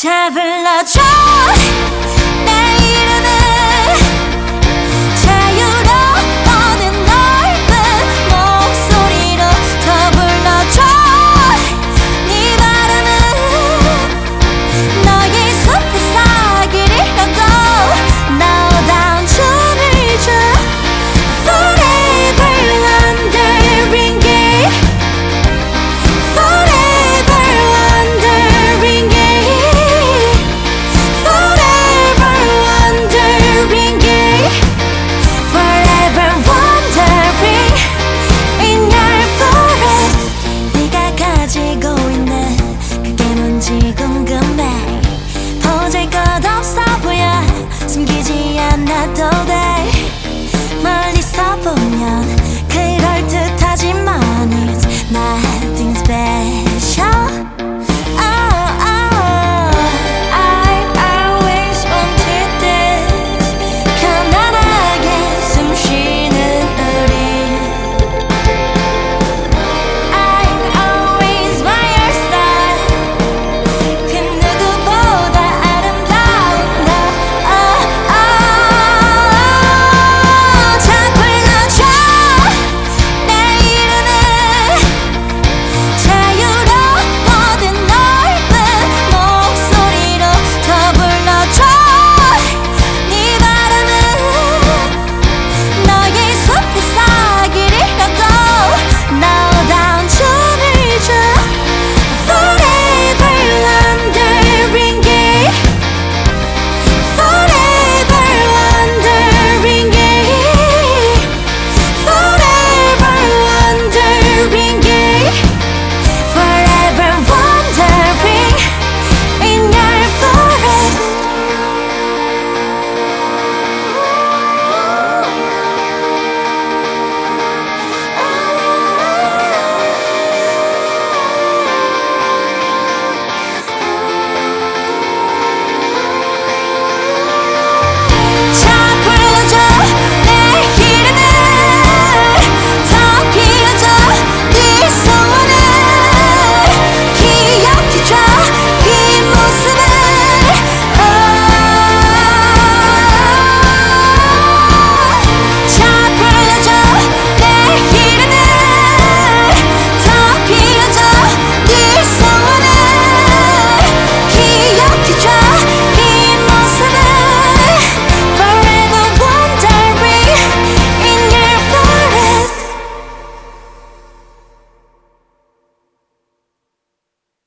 잘 불러줘 내 이름은 자유로워는 넓은 목소리로 더 불러줘 네 바람은 너의 숲의 사기리라고 너다운 춤을 춰 Forever wandering it Forever wandering it Forever wandering it Forever wandering in your forest 네가 가지고 있는 그게 뭔지 궁금해 보잘것없어 보여 숨기지 않아도 돼 멀리서 보면 그럴듯하지만 It's nothing special